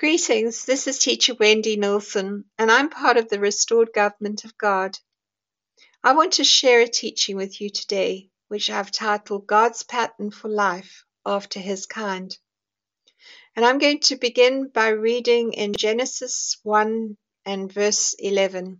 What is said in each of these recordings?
Greetings, this is Teacher Wendy Nilsson, and I'm part of the Restored Government of God. I want to share a teaching with you today, which I've titled God's Pattern for Life After His Kind. And I'm going to begin by reading in Genesis 1 and verse 11.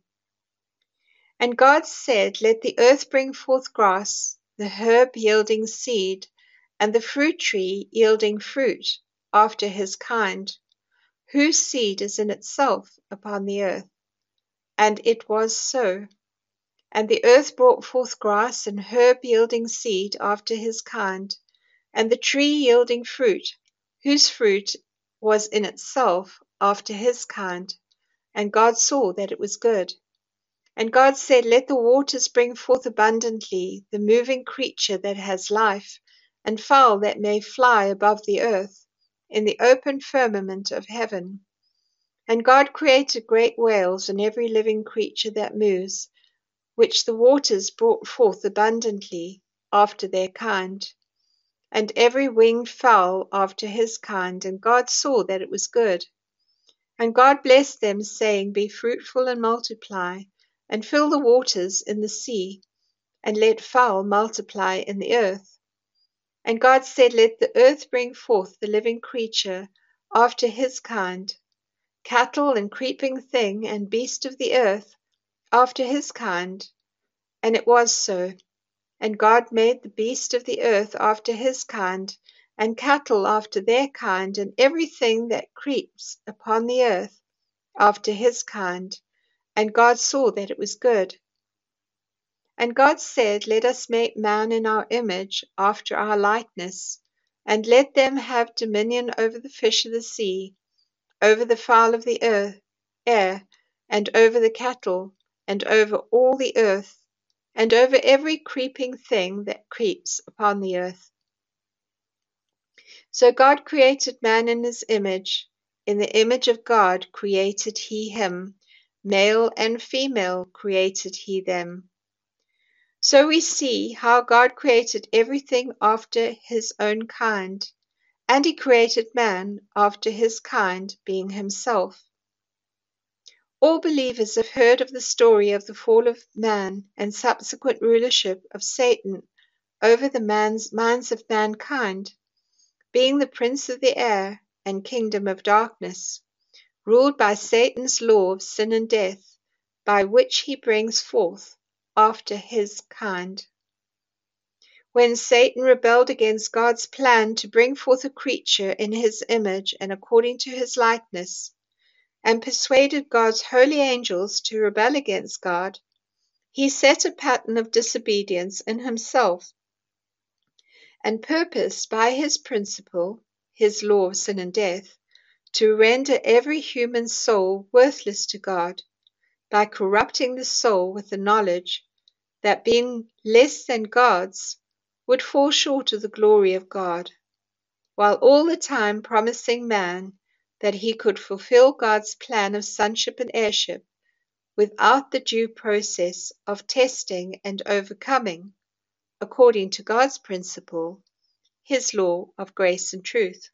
And God said, Let the earth bring forth grass, the herb yielding seed, and the fruit tree yielding fruit after his kind, whose seed is in itself upon the earth. And it was so. And the earth brought forth grass and herb yielding seed after his kind, and the tree yielding fruit, whose fruit was in itself after his kind. And God saw that it was good. And God said, Let the waters bring forth abundantly the moving creature that has life, and fowl that may fly above the earth, in the open firmament of heaven. And God created great whales and every living creature that moves, which the waters brought forth abundantly after their kind, and every winged fowl after his kind. And God saw that it was good. And God blessed them, saying, Be fruitful and multiply, and fill the waters in the sea, and let fowl multiply in the earth. And God said, Let the earth bring forth the living creature after his kind, cattle and creeping thing and beast of the earth after his kind. And it was so. And God made the beast of the earth after his kind, and cattle after their kind, and everything that creeps upon the earth after his kind. And God saw that it was good. And God said, Let us make man in our image, after our likeness, and let them have dominion over the fish of the sea, over the fowl of the air, and over the cattle, and over all the earth, and over every creeping thing that creeps upon the earth. So God created man in his image. In the image of God created he him. Male and female created he them. So we see how God created everything after his own kind, and he created man after his kind, being himself. All believers have heard of the story of the fall of man and subsequent rulership of Satan over the minds of mankind, being the prince of the air and kingdom of darkness, ruled by Satan's law of sin and death, by which he brings forth after his kind. When Satan rebelled against God's plan to bring forth a creature in his image and according to his likeness, and persuaded God's holy angels to rebel against God, he set a pattern of disobedience in himself, and purposed by his principle, his law of sin and death, to render every human soul worthless to God, by corrupting the soul with the knowledge that being less than God's would fall short of the glory of God, while all the time promising man that he could fulfill God's plan of sonship and heirship without the due process of testing and overcoming, according to God's principle, his law of grace and truth.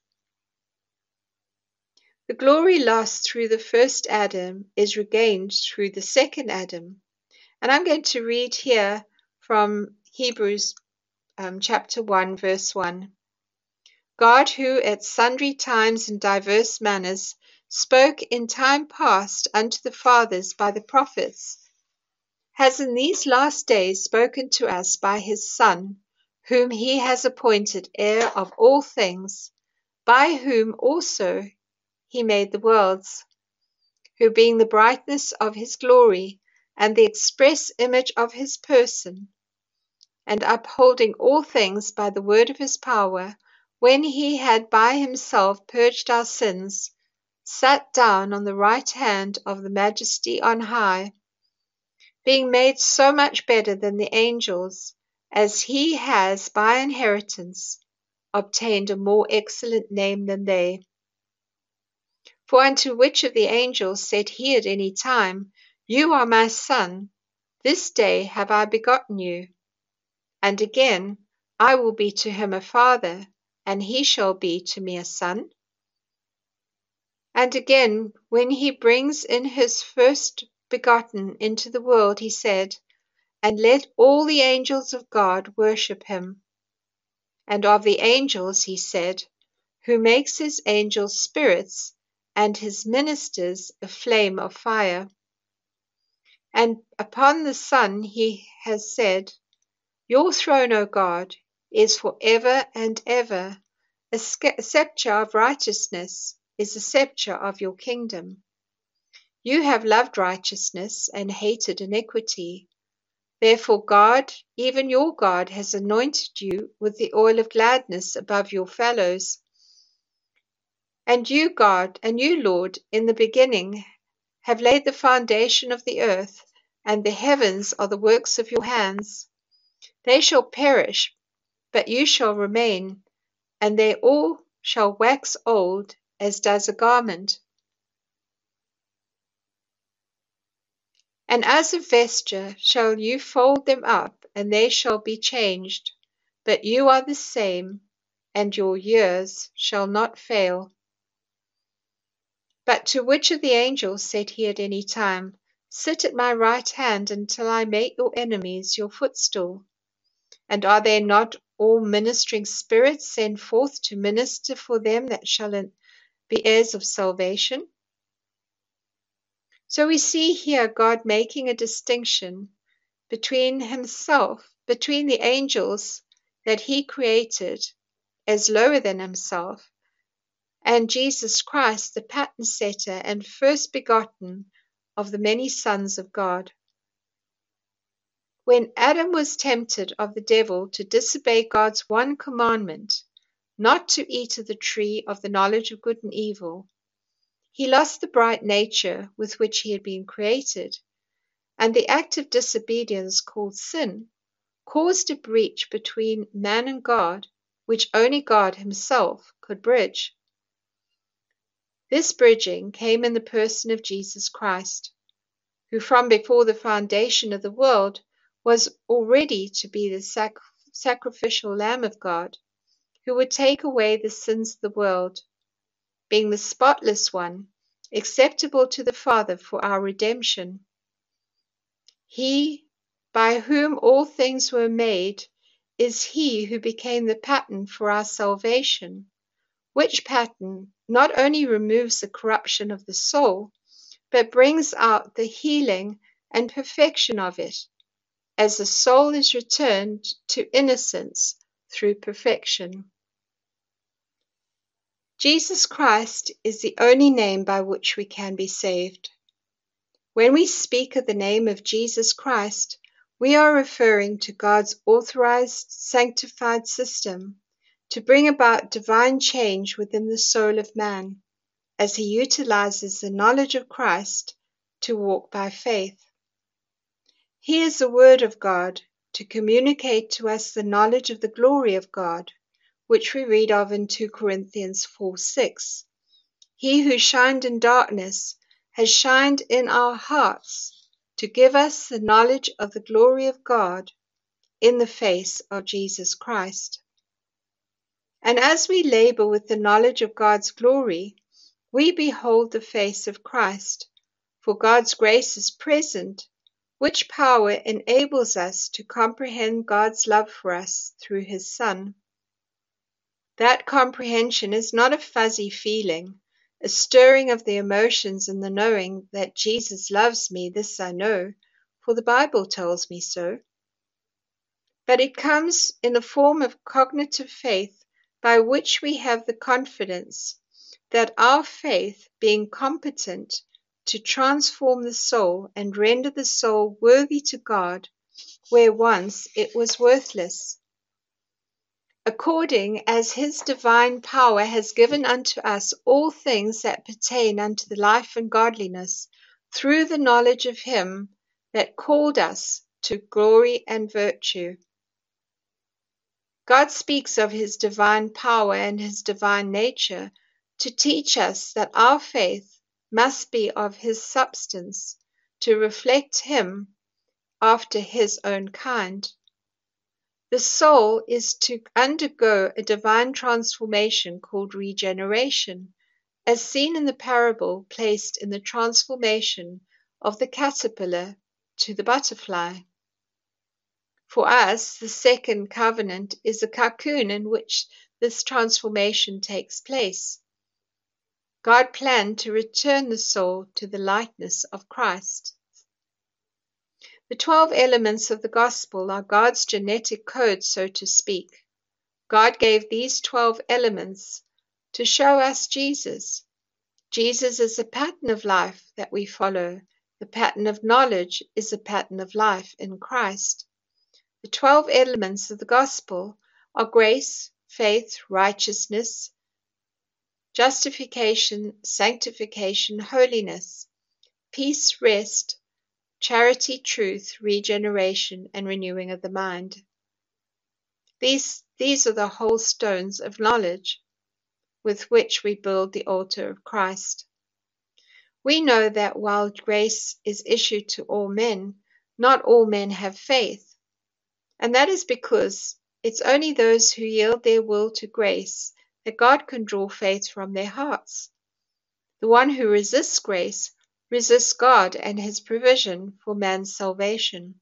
The glory lost through the first Adam is regained through the second Adam. And I'm going to read here from Hebrews chapter 1, verse 1. God, who at sundry times and diverse manners spoke in time past unto the fathers by the prophets, has in these last days spoken to us by his Son, whom he has appointed heir of all things, by whom also he made the worlds, who being the brightness of his glory, and the express image of his person, and upholding all things by the word of his power, when he had by himself purged our sins, sat down on the right hand of the Majesty on high, being made so much better than the angels, as he has by inheritance obtained a more excellent name than they. For unto which of the angels said he at any time, You are my Son, this day have I begotten you? And again, I will be to him a father, and he shall be to me a son? And again, when he brings in his first begotten into the world, he said, "And let all the angels of God worship him." And of the angels he said, "Who makes his angels spirits, and his ministers a flame of fire." And upon the Son he has said, "Your throne, O God, is for ever and ever. A sceptre of righteousness is the sceptre of your kingdom. You have loved righteousness and hated iniquity. Therefore God, even your God, has anointed you with the oil of gladness above your fellows. And you, God, and you, Lord, in the beginning have laid the foundation of the earth, and the heavens are the works of your hands. They shall perish, but you shall remain, and they all shall wax old as does a garment. And as a vesture shall you fold them up, and they shall be changed. But you are the same, and your years shall not fail. But to which of the angels said he at any time, "Sit at my right hand until I make your enemies your footstool"? And are there not all ministering spirits sent forth to minister for them that shall be heirs of salvation? So we see here God making a distinction between himself, between the angels that he created as lower than himself, and Jesus Christ, the pattern setter and first begotten of the many sons of God. When Adam was tempted of the devil to disobey God's one commandment, not to eat of the tree of the knowledge of good and evil, he lost the bright nature with which he had been created, and the act of disobedience called sin caused a breach between man and God, which only God himself could bridge. This bridging came in the person of Jesus Christ, who from before the foundation of the world was already to be the sacrificial Lamb of God, who would take away the sins of the world, being the spotless one, acceptable to the Father for our redemption. He, by whom all things were made, is he who became the pattern for our salvation, which pattern not only removes the corruption of the soul, but brings out the healing and perfection of it, as the soul is returned to innocence through perfection. Jesus Christ is the only name by which we can be saved. When we speak of the name of Jesus Christ, we are referring to God's authorized, sanctified system to bring about divine change within the soul of man, as he utilizes the knowledge of Christ to walk by faith. He is the Word of God to communicate to us the knowledge of the glory of God, which we read of in 2 Corinthians 4:6. He who shined in darkness has shined in our hearts to give us the knowledge of the glory of God in the face of Jesus Christ. And as we labor with the knowledge of God's glory, we behold the face of Christ, for God's grace is present, which power enables us to comprehend God's love for us through his Son. That comprehension is not a fuzzy feeling, a stirring of the emotions and the knowing that Jesus loves me, this I know, for the Bible tells me so. But it comes in the form of cognitive faith, by which we have the confidence that our faith, being competent to transform the soul and render the soul worthy to God, where once it was worthless, according as his divine power has given unto us all things that pertain unto the life and godliness, through the knowledge of him that called us to glory and virtue. God speaks of his divine power and his divine nature to teach us that our faith must be of his substance, to reflect him after his own kind. The soul is to undergo a divine transformation called regeneration, as seen in the parable placed in the transformation of the caterpillar to the butterfly. For us, the second covenant is a cocoon in which this transformation takes place. God planned to return the soul to the likeness of Christ. The 12 elements of the gospel are God's genetic code, so to speak. God gave these 12 elements to show us Jesus. Jesus is a pattern of life that we follow. The pattern of knowledge is a pattern of life in Christ. The 12 elements of the gospel are grace, faith, righteousness, justification, sanctification, holiness, peace, rest, charity, truth, regeneration, and renewing of the mind. These are the whole stones of knowledge with which we build the altar of Christ. We know that while grace is issued to all men, not all men have faith. And that is because it's only those who yield their will to grace that God can draw faith from their hearts. The one who resists grace resists God and his provision for man's salvation.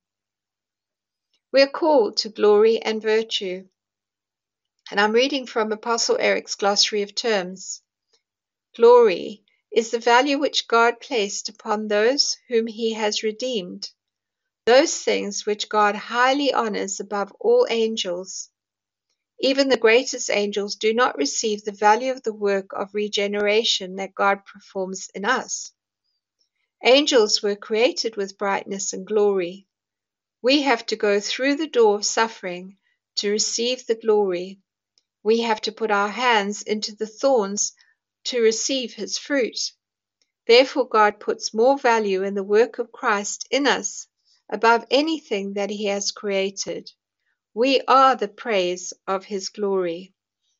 We are called to glory and virtue. And I'm reading from Apostle Eric's Glossary of Terms. Glory is the value which God placed upon those whom he has redeemed, those things which God highly honors above all angels. Even the greatest angels do not receive the value of the work of regeneration that God performs in us. Angels were created with brightness and glory. We have to go through the door of suffering to receive the glory. We have to put our hands into the thorns to receive his fruit. Therefore, God puts more value in the work of Christ in us above anything that he has created. We are the praise of his glory.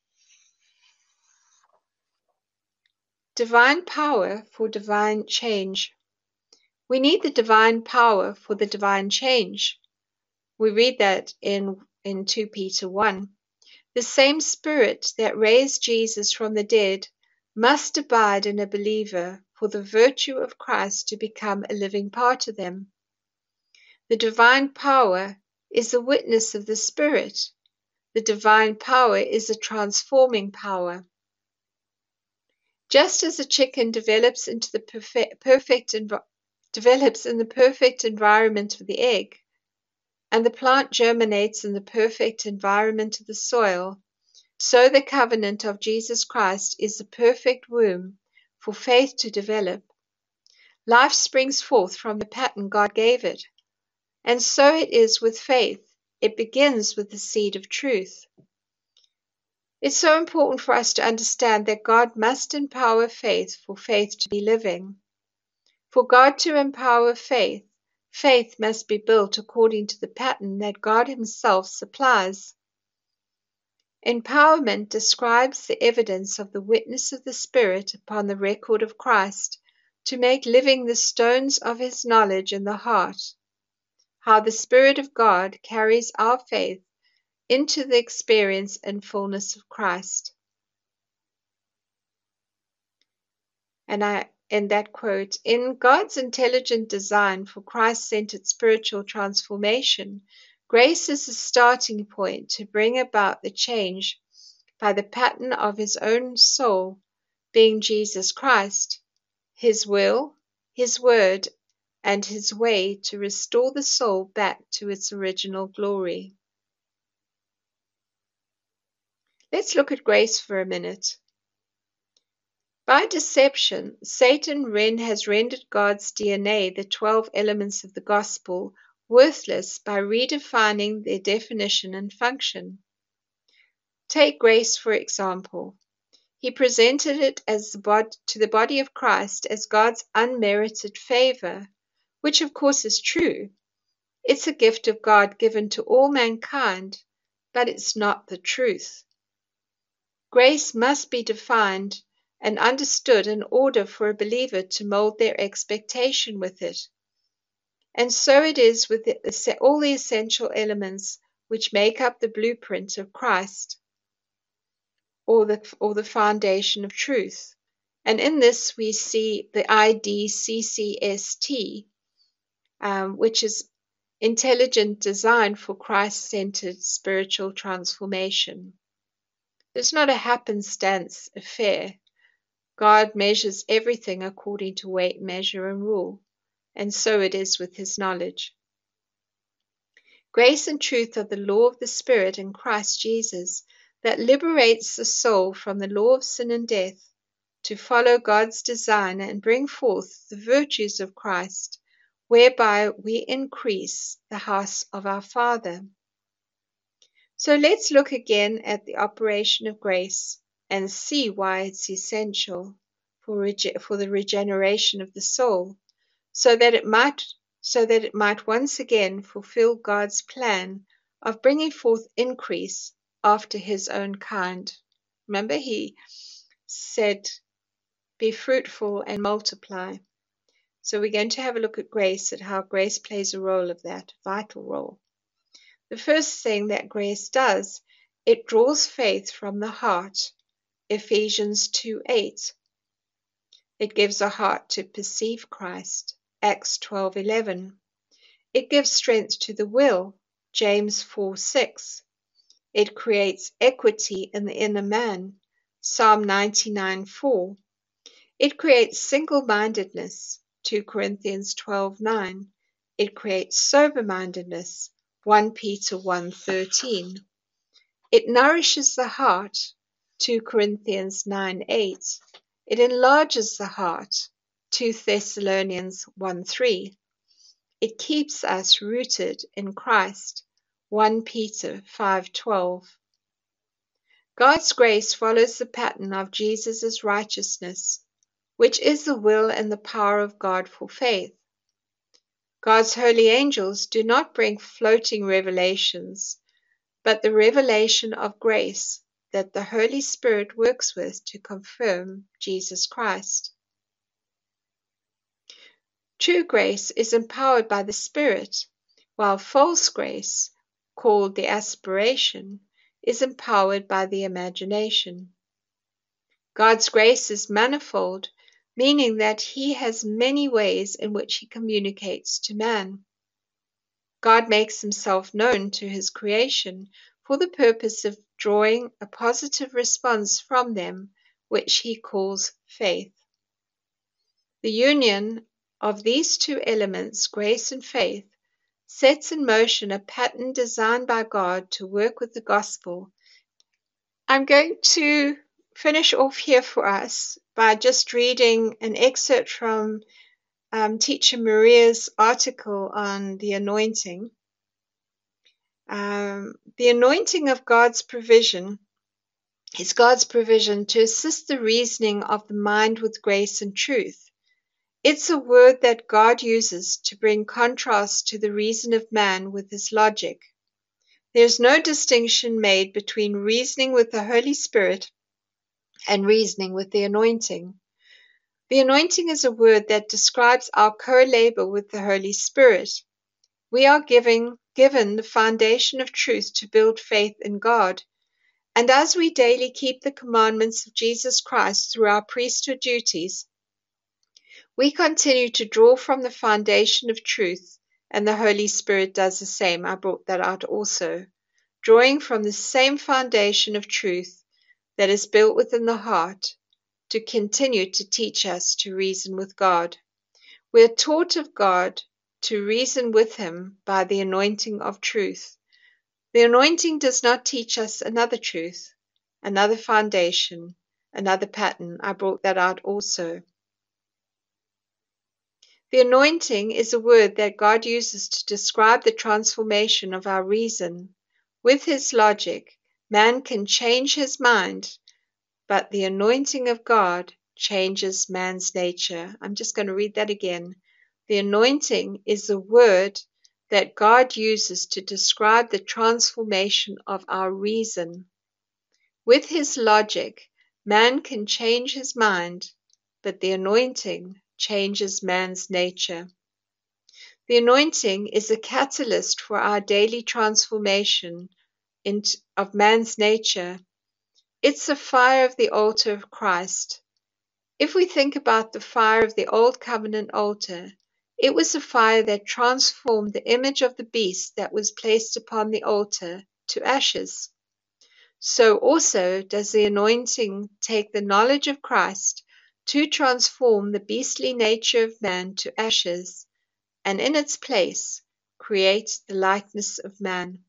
Divine power for divine change. We need the divine power for the divine change. We read that in 2 Peter 1. The same Spirit that raised Jesus from the dead must abide in a believer for the virtue of Christ to become a living part of them. The divine power is the witness of the Spirit. The divine power is a transforming power. Just as a chicken develops into the perfect environment of the egg, and the plant germinates in the perfect environment of the soil, so the covenant of Jesus Christ is the perfect womb for faith to develop. Life springs forth from the pattern God gave it, and so it is with faith. It begins with the seed of truth. It's so important for us to understand that God must empower faith for faith to be living. For God to empower faith, faith must be built according to the pattern that God himself supplies. Empowerment describes the evidence of the witness of the Spirit upon the record of Christ to make living the stones of his knowledge in the heart. How the Spirit of God carries our faith into the experience and fullness of Christ. And I end that quote. In God's intelligent design for Christ-centered spiritual transformation, grace is the starting point to bring about the change by the pattern of his own soul, being Jesus Christ, his will, his word, and his way to restore the soul back to its original glory. Let's look at grace for a minute. By deception, Satan has rendered God's DNA, the 12 elements of the gospel, worthless by redefining their definition and function. Take grace, for example. He presented it to the body of Christ as God's unmerited favor, which of course is true. It's a gift of God given to all mankind, but it's not the truth. Grace must be defined and understood in order for a believer to mold their expectation with it. And so it is with all the essential elements which make up the blueprint of Christ, or the foundation of truth. And in this, we see the IDCCST, which is Intelligent Design for Christ-Centered Spiritual Transformation. It's not a happenstance affair. God measures everything according to weight, measure, and rule, and so it is with his knowledge. Grace and truth are the law of the Spirit in Christ Jesus that liberates the soul from the law of sin and death to follow God's design and bring forth the virtues of Christ, whereby we increase the house of our Father. So let's look again at the operation of grace and see why it's essential for the regeneration of the soul, so that it might once again fulfill God's plan of bringing forth increase after his own kind. Remember, he said, be fruitful and multiply. So we're going to have a look at grace, at how grace plays a role of that, vital role. The first thing that grace does, it draws faith from the heart, Ephesians 2:8. It gives a heart to perceive Christ, Acts 12:11. It gives strength to the will, James 4:6. It creates equity in the inner man, Psalm 99:4. It creates single-mindedness, 2 Corinthians 12:9. It creates sober-mindedness, 1 Peter 1:13. It nourishes the heart, 2 Corinthians 9:8. It enlarges the heart, 2 Thessalonians 1:3. It keeps us rooted in Christ, 1 Peter 5:12. God's grace follows the pattern of Jesus' righteousness, which is the will and the power of God for faith. God's holy angels do not bring floating revelations, but the revelation of grace that the Holy Spirit works with to confirm Jesus Christ. True grace is empowered by the Spirit, while false grace, called the aspiration, is empowered by the imagination. God's grace is manifold, meaning that he has many ways in which he communicates to man. God makes himself known to his creation for the purpose of drawing a positive response from them, which he calls faith. The union of these two elements, grace and faith, sets in motion a pattern designed by God to work with the gospel. I'm going to finish off here for us by just reading an excerpt from Teacher Maria's article on the anointing. The anointing of God's provision is God's provision to assist the reasoning of the mind with grace and truth. It's a word that God uses to bring contrast to the reason of man with his logic. There's no distinction made between reasoning with the Holy Spirit and reasoning with the anointing. The anointing is a word that describes our co-labor with the Holy Spirit. We are given the foundation of truth to build faith in God. And as we daily keep the commandments of Jesus Christ through our priesthood duties, we continue to draw from the foundation of truth, and the Holy Spirit does the same. I brought that out also. Drawing from the same foundation of truth that is built within the heart to continue to teach us to reason with God. We are taught of God to reason with him by the anointing of truth. The anointing does not teach us another truth, another foundation, another pattern. I brought that out also. The anointing is a word that God uses to describe the transformation of our reason. With his logic, man can change his mind, but the anointing of God changes man's nature. I'm just going to read that again. The anointing is a word that God uses to describe the transformation of our reason. With his logic, man can change his mind, but the anointing changes man's nature. The anointing is a catalyst for our daily transformation of man's nature. It's the fire of the altar of Christ. If we think about the fire of the Old Covenant altar, it was a fire that transformed the image of the beast that was placed upon the altar to ashes. So also does the anointing take the knowledge of Christ to transform the beastly nature of man to ashes, and in its place create the likeness of man.